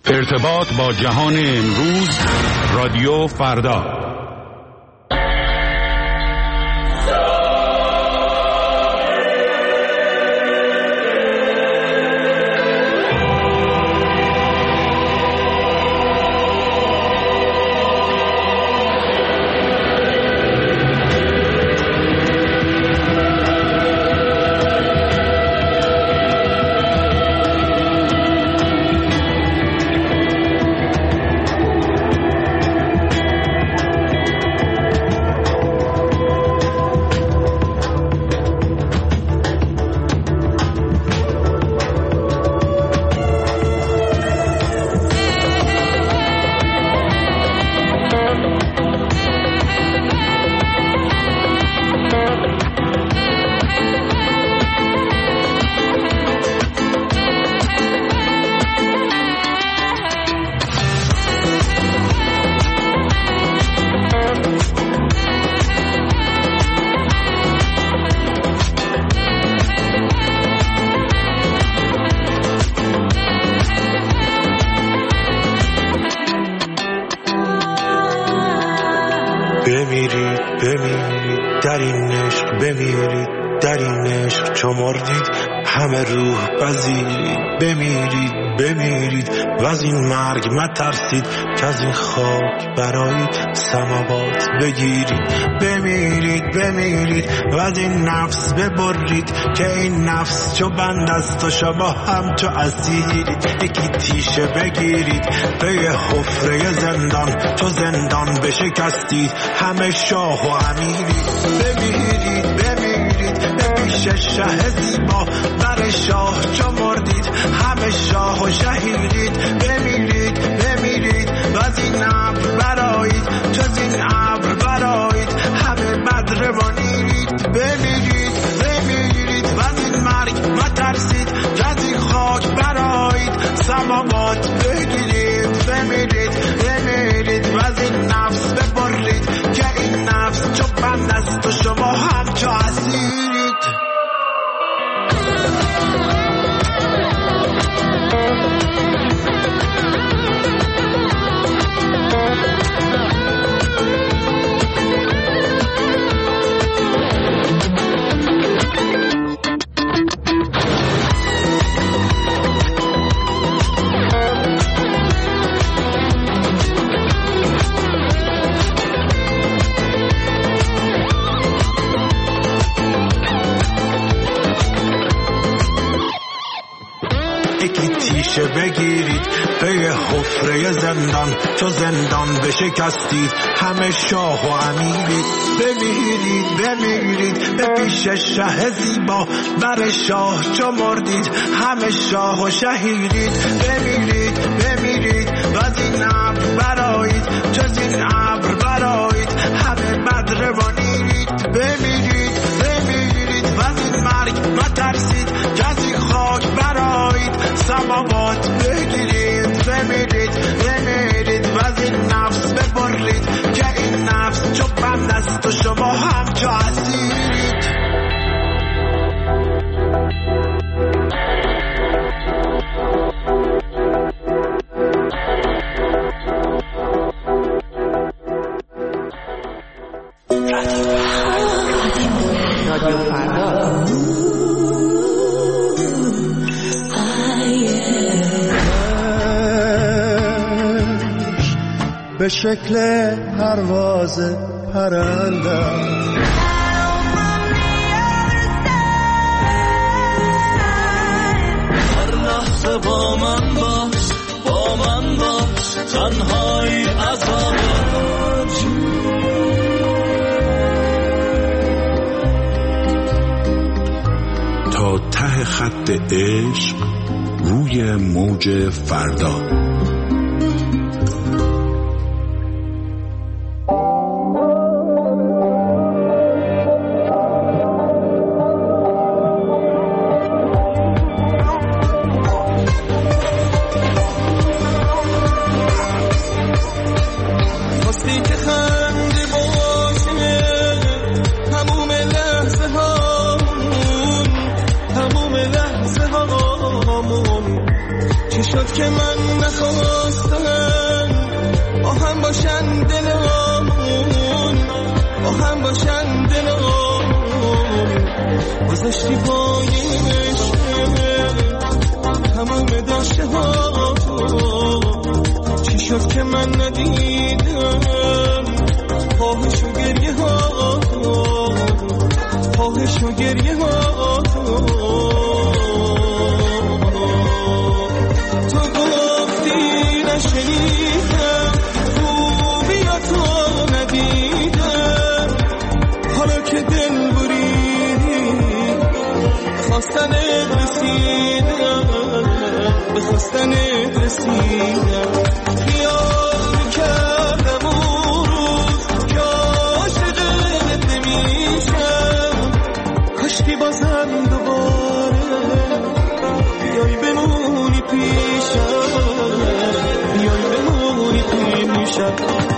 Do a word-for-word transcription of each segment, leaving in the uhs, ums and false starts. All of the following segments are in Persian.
ارتباط با جهان امروز، رادیو فردا. بمیرید بمیرید در این عشق، بمیرید در این عشق چو مردید همه روح پذیرید. بمیرید بمیرید و از این مرگ مترسید که از این خاک برای سماوات بگیرید. بمیرید بمیرید و از این نفس ببرید که این نفس چو بند است و شما هم چو اسیرید. یکی تیشه بگیرید به حفره زندان، چو زندان بشکستید همه شاه و امیرید. بمیرید بمیرید به پیش شه زیبا، بر شاه چو مردید همه شاه و شهیدید. بمیرید بمیرید و از این ابر برآیید، چو از این ابر برآیید همه بدر و نیرید. بمیرید بمیرید و از این مرگ مترسید که از این خاک برآیید سماوات بگیرید. بمیرید بمیرید و از این نفس ببرید که این نفس چو بند است و شما هم چو اسیرید. بگیرید به حفره زندان، چو زندان بشکستید همه شاه و امیرید. بمیرید بمیرید به پیش شه زیبا، بر شاه چو مردید همه شاه و شهیدید. بمیرید بمیرید و از این ابر برآیید، چو از این ابر برآیید همه بدر و نیرید. بمیرید بمیرید و از این مرگ مترسید که از این خاک برآیید سماوات بگیرید. بمیرید بمیرید و از این نفس ببرید که این نفس چو بند است و شما هم چو اسیرید. رادیو فردا به شکل پرواز پرنده هر لحظه با من باش، با من باش، تنهایی عذاب تا ته خط عشق روی موج فردا. شد که من نخواستم با هم باشن دلامون، با هم باشن دلامون، گذاشتی پایش تمام داشته ها تو. چی شد که من ندیدم خواهش و گریه ها تو، خواهش و گریه ها تو. تو گفتی نشنیدم، خوبی ها تو ندیدم، حالا که دل بریدی خواستن رسیدم، به خواستن رسیدم. خیال میکردم اون روز که عاشقت نمیشم، کاشکی بازم دوباره بیای بمونی پیشم، بیای بمونی پیشم.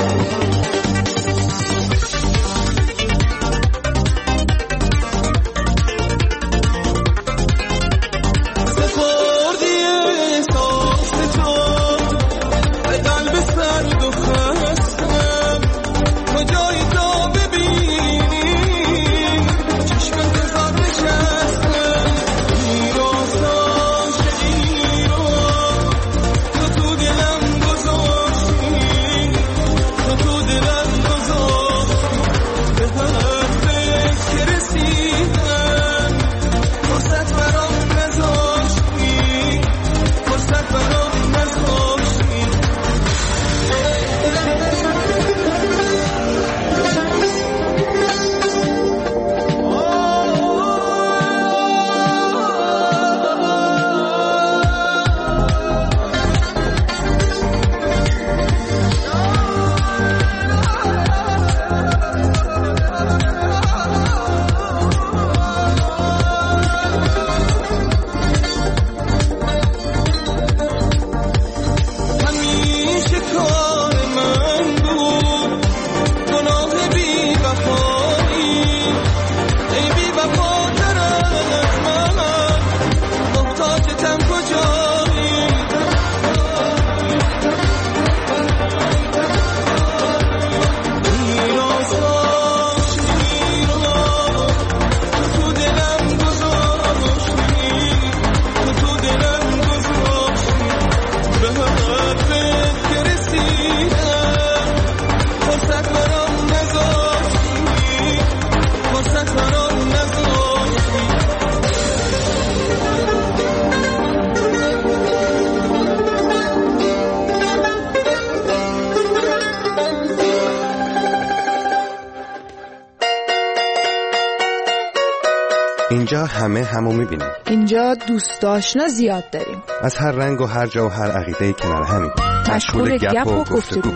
اینجا همه همو میبینیم. اینجا دوست آشنا زیاد داریم. از هر رنگ و هر جا و هر عقیده کنار همین. مشغول گپ و گفتگو.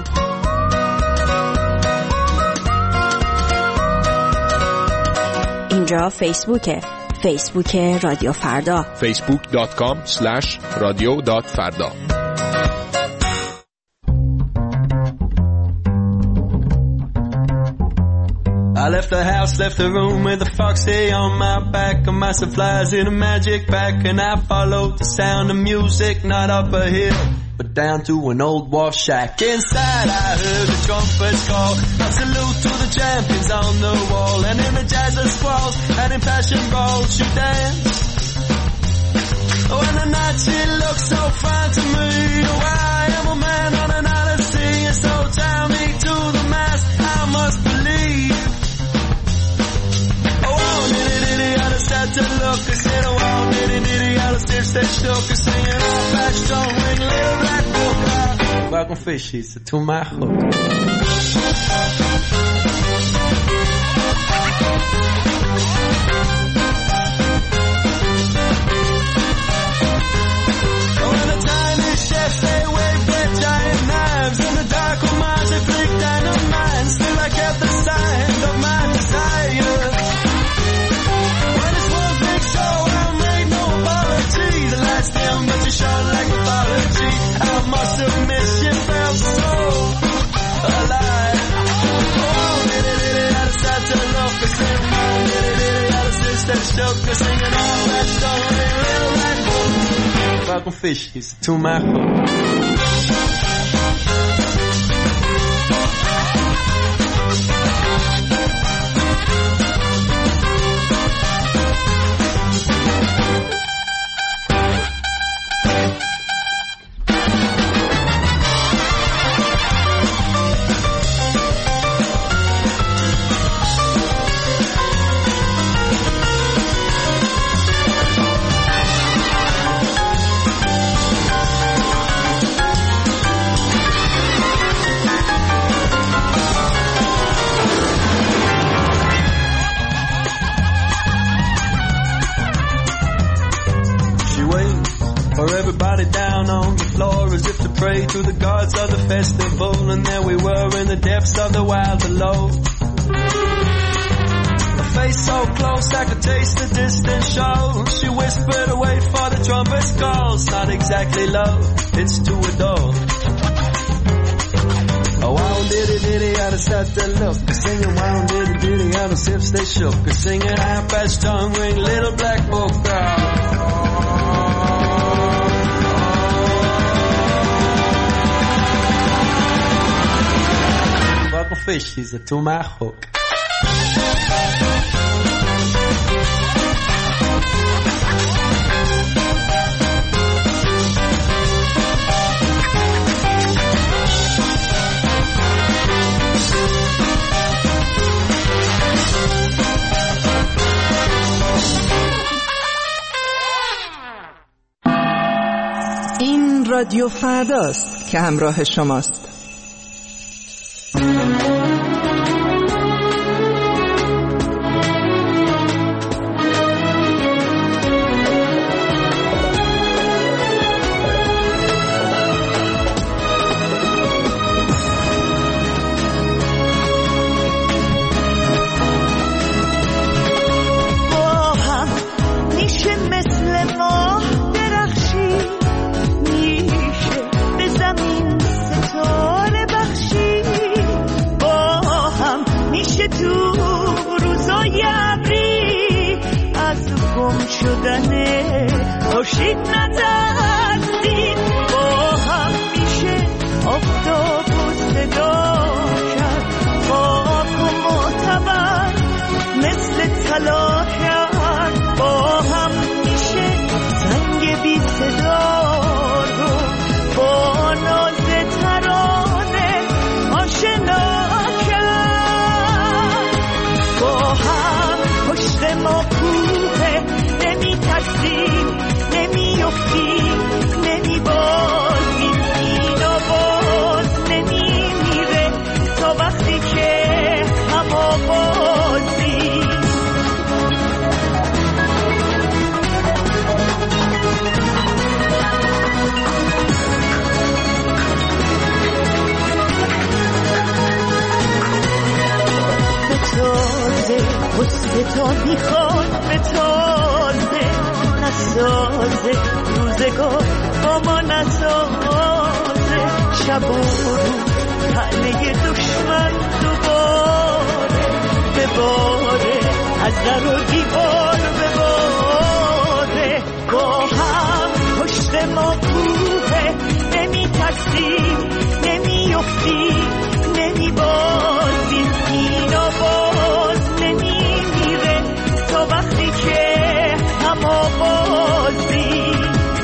اینجا فیسبوکه. فیسبوک رادیو فردا. فیسبوک دات کام اسلش رادیو دات فردا. I left the house, left the room with a foxy on my back, a mass of flies in a magic pack, and I followed the sound of music, not up a hill, but down to an old wharf shack. Inside I heard the trumpets call, a salute to the champions on the wall, and in the jazz of squalls, and in fashion balls you dance. Oh, and the night she looks so fine to me, oh, I am a man on an odyssey, and so tell me to the mass, I must believe. To look, I said, oh, wow, nitty, nitty, all the stairs stay shook, I singing all back, don't ring, little black book. Welcome fishies to my hook. Oh, and the tiny chefs, they wave their giant knives, and the dark minds, they flick dynamite, still I kept the sign of my desire. Dim, but you shone like a apology. I must admit you felt so alive. Oh, diddy diddy, I decided to look and sing. Oh, diddy diddy, I decided to shook and singing all that story, little black book. Fucking fish, he's to my hook. To the gods of the festival, and there we were in the depths of the wild below. A face so close I could taste the distant show. She whispered, wait for the trumpet's calls. Not exactly love, it's to adore. Oh, wow, diddy diddy, out of set the look. Singing wow, diddy diddy, out of sips they shook. Singing half-patch tongue ring, little black book girl. Fish, he's a to my hook. این رادیو فرداست که همراه شماست. خورشید نترسید با هم میشه آفتاب و صدا کرد خاک و معتبر مثل طلا کرد با هم میشه زنگ بی صدا رو با ناز ترانه آشنا کرد با هم پشت ما کوه نمی ترسیم نمی افتیم نمی بازیم این آواز نمی میره تا وقتی که هم آوازیم به تازه حسن تا میخواد به تازه نسازه روزگار با ما نسازه شب و روز تنه دشمن دوباره بباره از در و دیوار بباره با هم پشت ما کوه نمی ترسیم نمی افتیم نمی بازیم این آواز نمی میره تا وقتی که هم آوازیم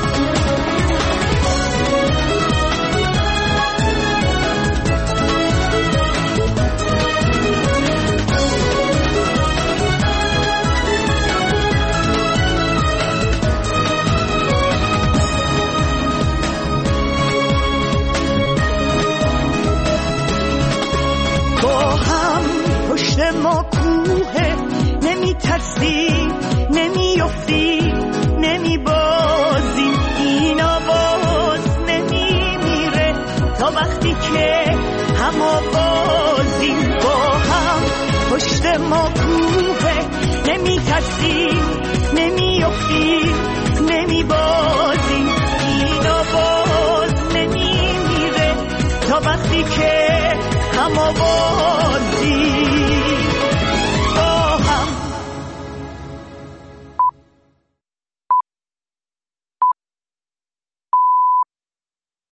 با هم پشت ما کوه نمی ترسیم نمی افتیم نمی بازیم این آواز نمی میره تا وقتی که هم آوازیم با هم پشت ما کوه نمی ترسیم نمی افتیم نمی بازیم این آواز نمی میره تا وقتی که هم آواز